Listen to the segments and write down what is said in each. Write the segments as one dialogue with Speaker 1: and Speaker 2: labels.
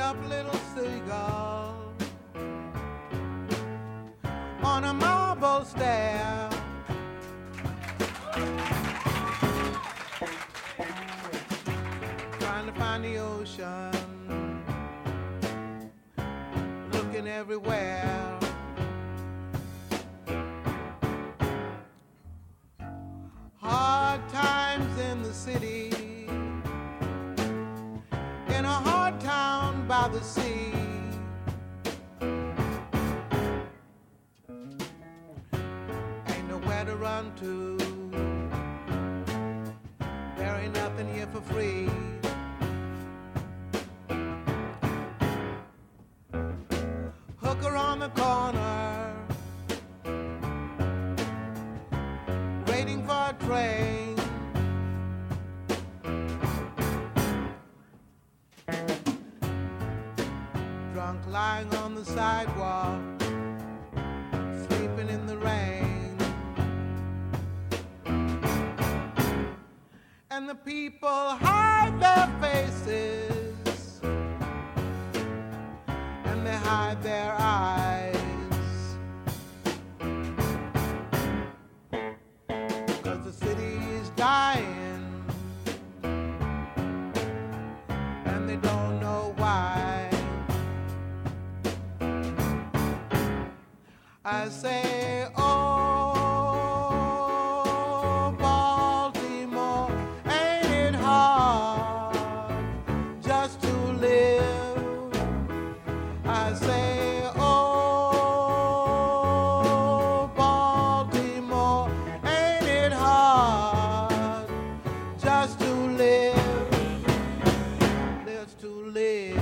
Speaker 1: up little seagull on a marble stair. Trying to find the ocean, looking everywhere. Hard times in the city, in a hard town by the sea. Ain't nowhere to run to, there ain't nothing here for free. Hooker on the corner, waiting for a train. Drunk lying on the sidewalk, sleeping in the rain. And the people hide their faces, and they hide their eyes, 'cause the city is dying, and they don't know why. I say, oh, Baltimore, ain't it hard just to live? I say, oh, Baltimore, ain't it hard just to live, just to live.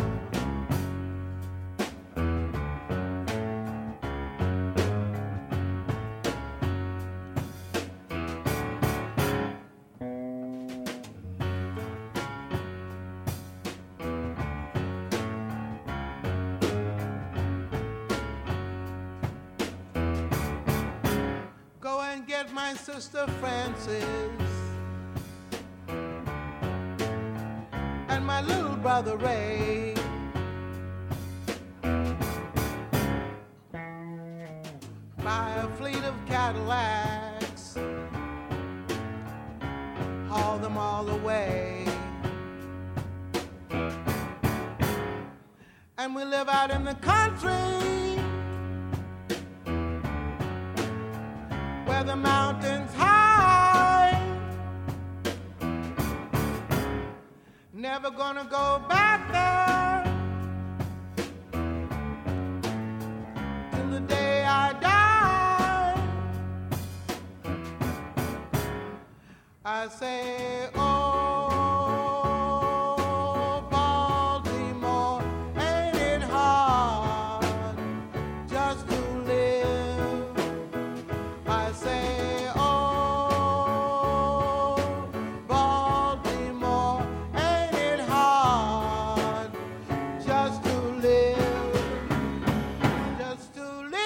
Speaker 1: Go and get my sister Frances and my little brother Ray. Buy a fleet of Cadillacs, haul them all away, and we live out in the country where the mountains high. Never gonna go back there till the day I die. I say, oh, Baltimore, ain't it hard just to live? I say, oh, Baltimore, ain't it hard just to live, just to live.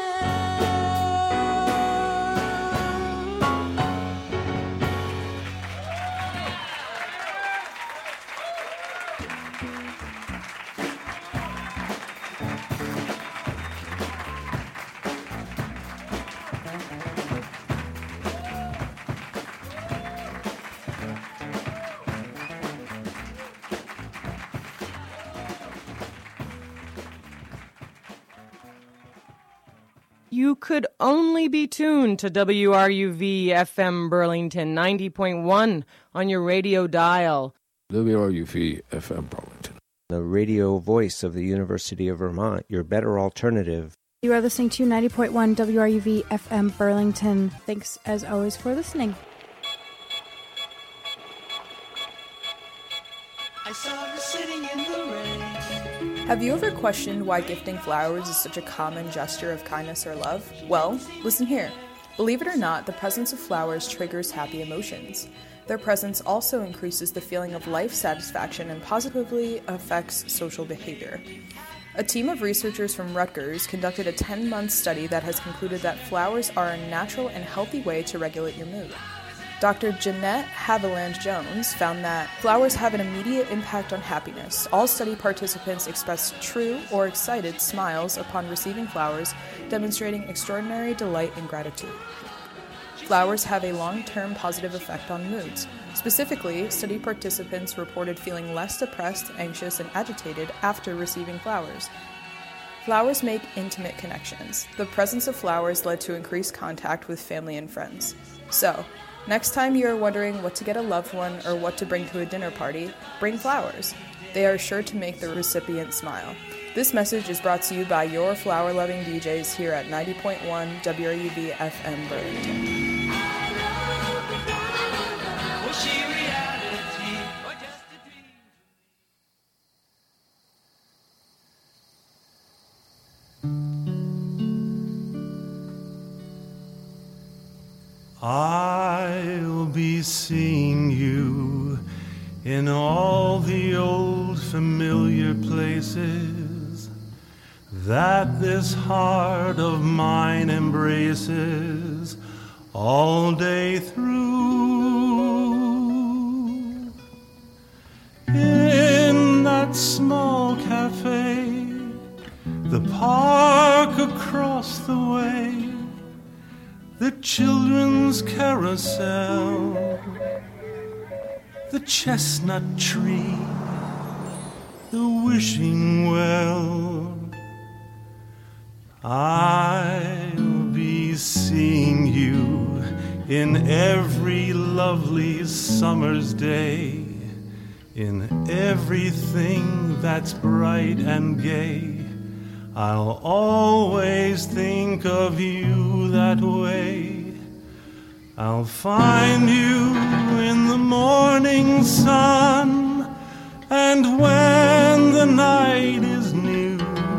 Speaker 2: You could only be tuned to WRUV FM Burlington 90.1 on your radio dial.
Speaker 3: WRUV FM Burlington.
Speaker 4: The radio voice of the University of Vermont, your better alternative.
Speaker 5: You are listening to 90.1 WRUV FM Burlington. Thanks as always for listening.
Speaker 6: I saw her sitting in the rain.
Speaker 7: Have you ever questioned why gifting flowers is such a common gesture of kindness or love? Well, listen here. Believe it or not, the presence of flowers triggers happy emotions. Their presence also increases the feeling of life satisfaction and positively affects social behavior. A team of researchers from Rutgers conducted a 10-month study that has concluded that flowers are a natural and healthy way to regulate your mood. Dr. Jeanette Haviland-Jones found that flowers have an immediate impact on happiness. All study participants expressed true or excited smiles upon receiving flowers, demonstrating extraordinary delight and gratitude. Flowers have a long-term positive effect on moods. Specifically, study participants reported feeling less depressed, anxious, and agitated after receiving flowers. Flowers make intimate connections. The presence of flowers led to increased contact with family and friends. So, next time you are wondering what to get a loved one or what to bring to a dinner party, bring flowers. They are sure to make the recipient smile. This message is brought to you by your flower-loving DJs here at 90.1 WRUV FM Burlington.
Speaker 8: I'll be seeing you in all the old familiar places that this heart of mine embraces all day through. In that small cafe, the park across the way, the children's carousel, the chestnut tree, the wishing well. I'll be seeing you in every lovely summer's day, in everything that's bright and gay. I'll always think of you that way. I'll find you in the morning sun, and when the night is new,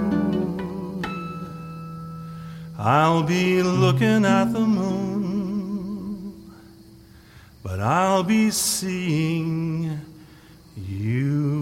Speaker 8: I'll be looking at the moon, but I'll be seeing you.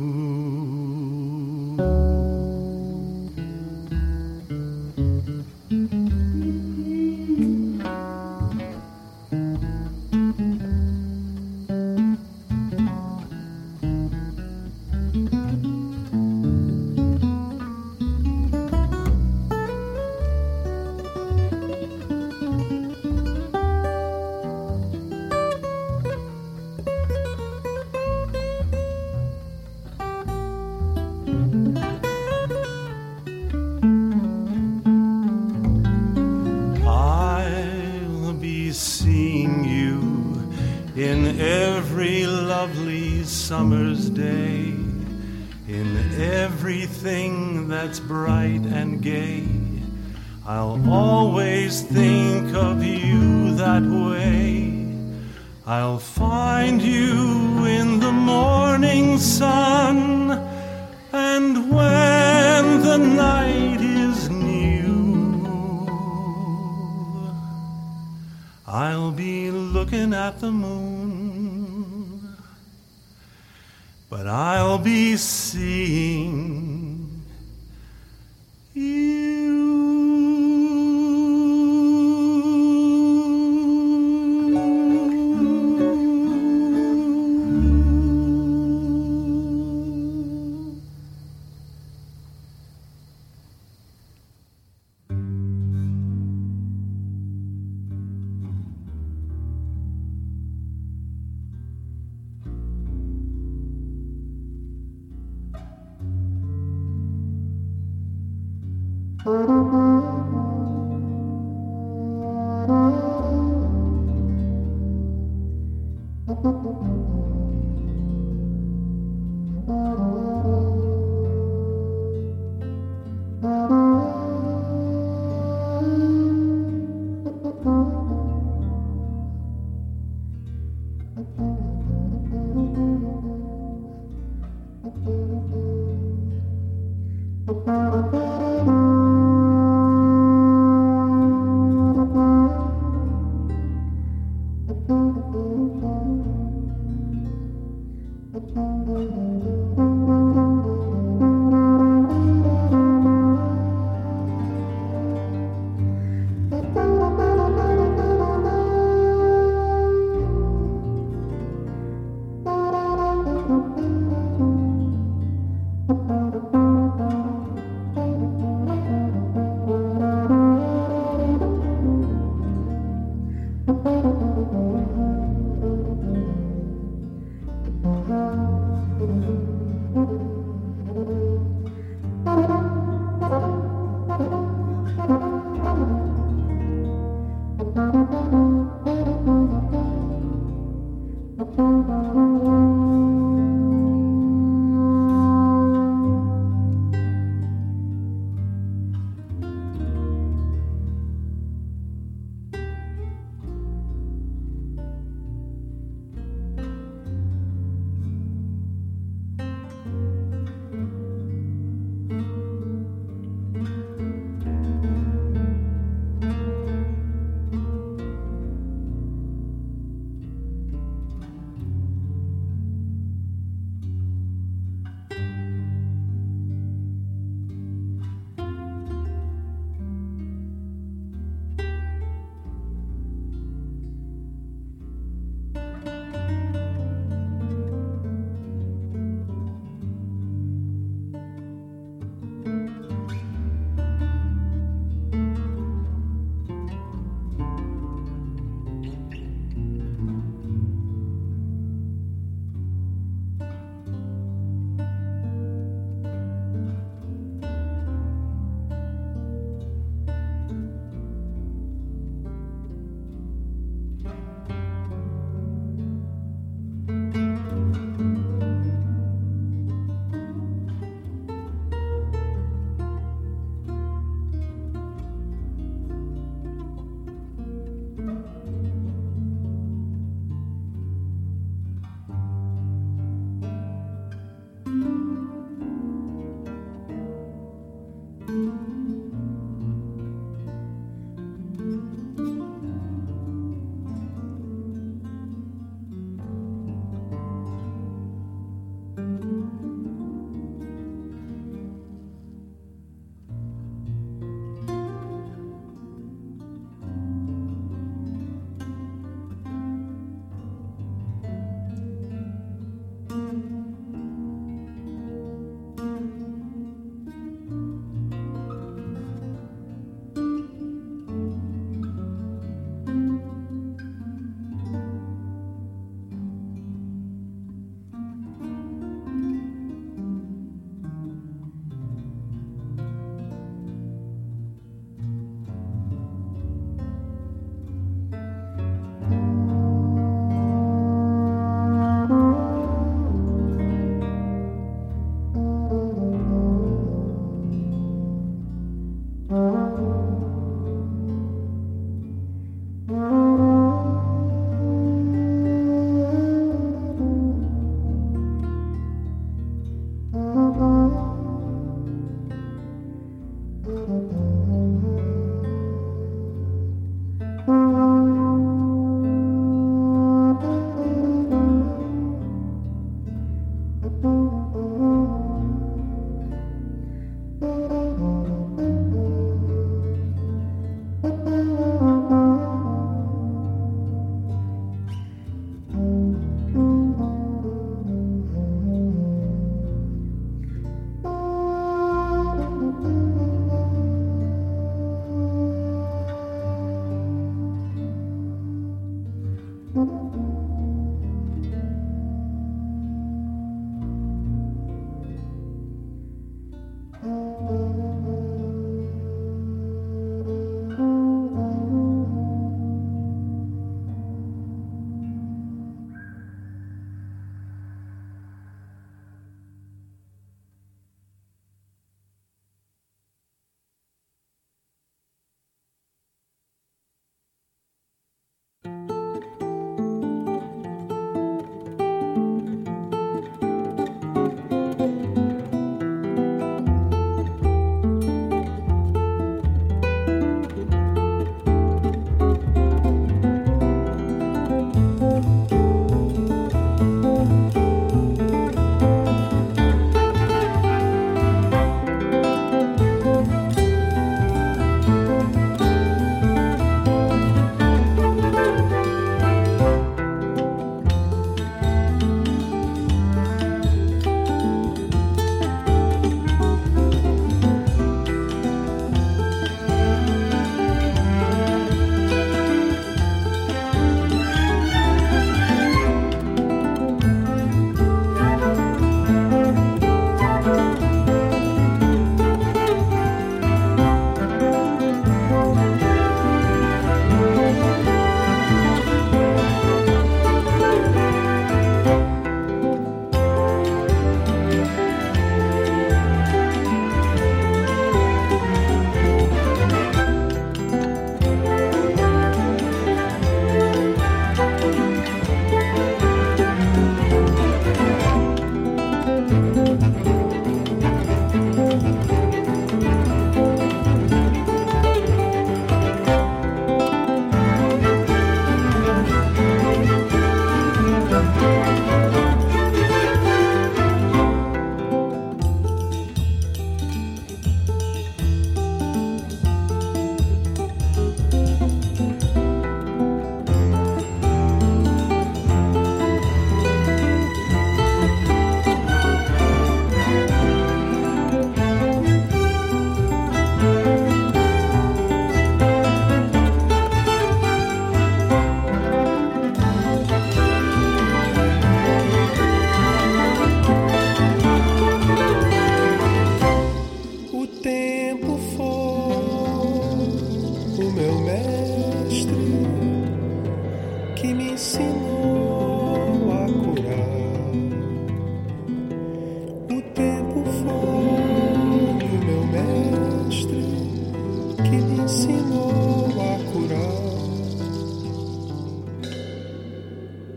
Speaker 8: Summer's day, in everything that's bright and gay, I'll always think of you that way. I'll find you in the morning sun, and when the night is new, I'll be looking at the moon, but I'll be seeing you.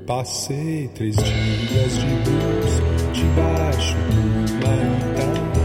Speaker 9: Passei 3 dias de blues debaixo do mar.